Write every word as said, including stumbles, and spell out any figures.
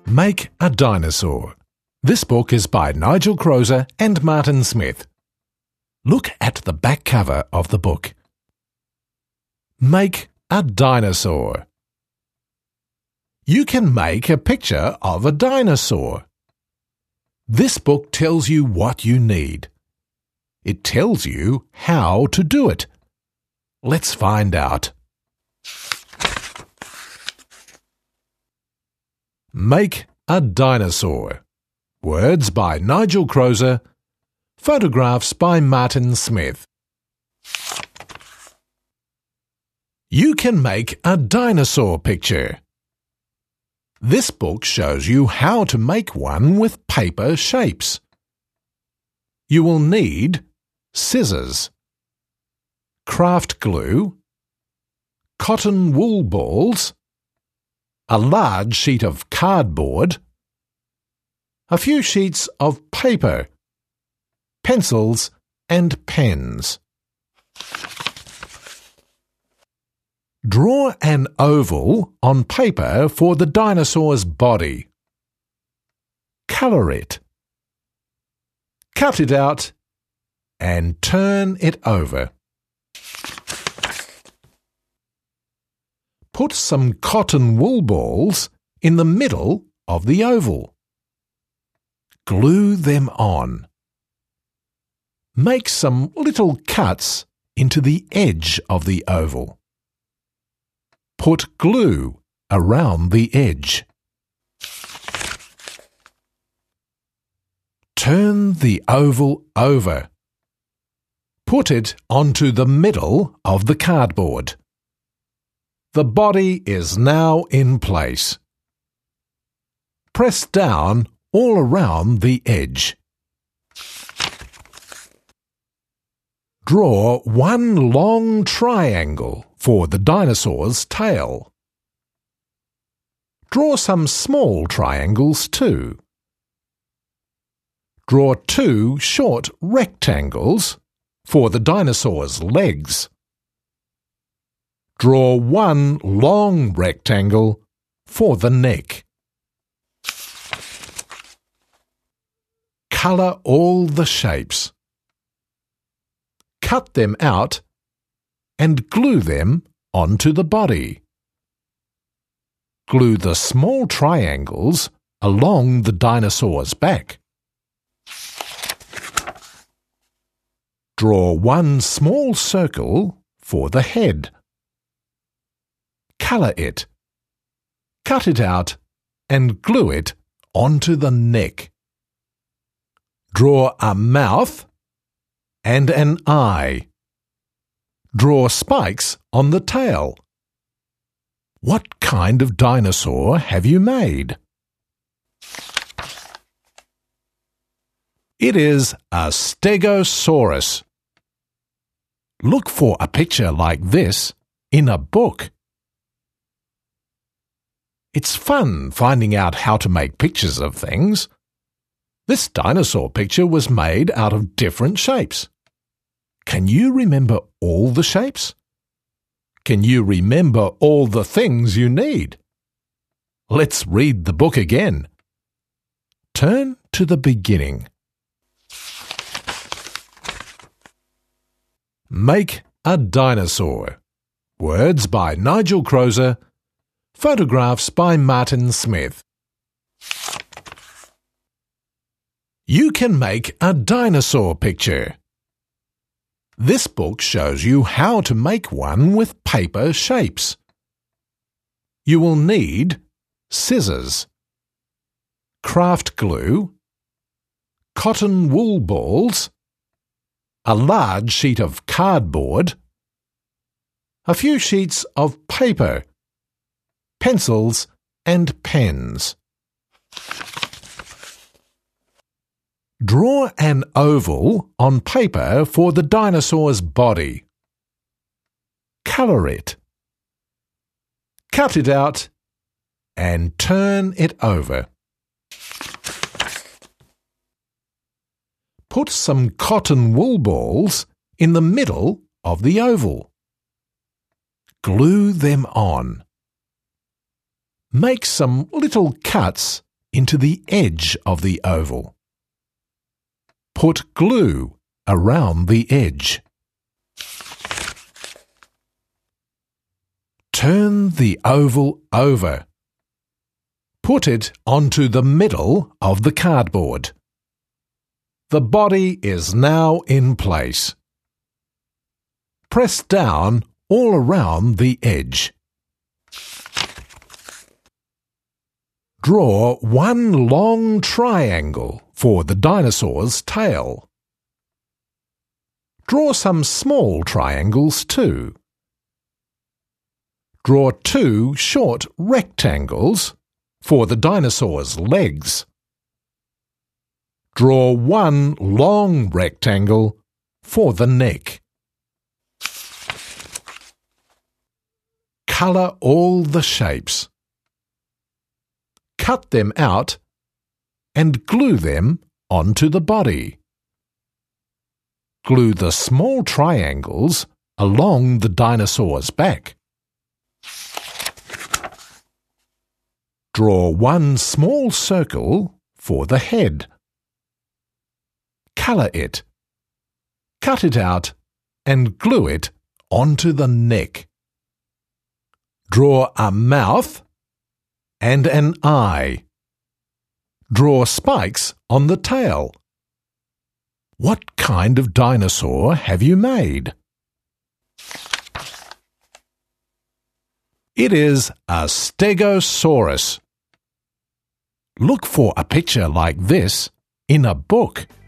Make a Dinosaur. This book is by Nigel Croser and Martin Smith. Look at the back cover of the book. Make a dinosaur. You can make a picture of a dinosaur. This book tells you what you need. It tells you how to do it. Let's find out. Make a dinosaur. Words by Nigel Croser. Photographs by Martin Smith. You can make a dinosaur picture. This book shows you how to make one with paper shapes. You will need scissors, craft glue, cotton wool balls, a large sheet of cardboard, a few sheets of paper, pencils and pens. Draw an oval on paper for the dinosaur's body. Colour it. Cut it out and turn it over. Put some cotton wool balls in the middle of the oval. Glue them on. Make some little cuts into the edge of the oval. Put glue around the edge. Turn the oval over. Put it onto the middle of the cardboard. The body is now in place. Press down all around the edge. Draw one long triangle for the dinosaur's tail. Draw some small triangles too. Draw two short rectangles for the dinosaur's legs. Draw one long rectangle for the neck. Colour all the shapes. Cut them out and glue them onto the body. Glue the small triangles along the dinosaur's back. Draw one small circle for the head. Colour it. Cut it out and glue it onto the neck. Draw a mouth and an eye. Draw spikes on the tail. What kind of dinosaur have you made? It is a Stegosaurus. Look for a picture like this in a book. It's fun finding out how to make pictures of things. This dinosaur picture was made out of different shapes. Can you remember all the shapes? Can you remember all the things you need? Let's read the book again. Turn to the beginning. Make a dinosaur. Words by Nigel Croser. Photographs by Martin Smith. You can make a dinosaur picture. This book shows you how to make one with paper shapes. You will need scissors, craft glue, cotton wool balls, a large sheet of cardboard, a few sheets of paper, pencils and pens. Draw an oval on paper for the dinosaur's body. Colour it. Cut it out and turn it over. Put some cotton wool balls in the middle of the oval. Glue them on. Make some little cuts into the edge of the oval. Put glue around the edge. Turn the oval over. Put it onto the middle of the cardboard. The body is now in place. Press down all around the edge. Draw one long triangle for the dinosaur's tail. Draw some small triangles too. Draw two short rectangles for the dinosaur's legs. Draw one long rectangle for the neck. Colour all the shapes. Cut them out and glue them onto the body. Glue the small triangles along the dinosaur's back. Draw one small circle for the head. Colour it. Cut it out and glue it onto the neck. Draw a mouth and an eye. Draw spikes on the tail. What kind of dinosaur have you made? It is a Stegosaurus. Look for a picture like this in a book.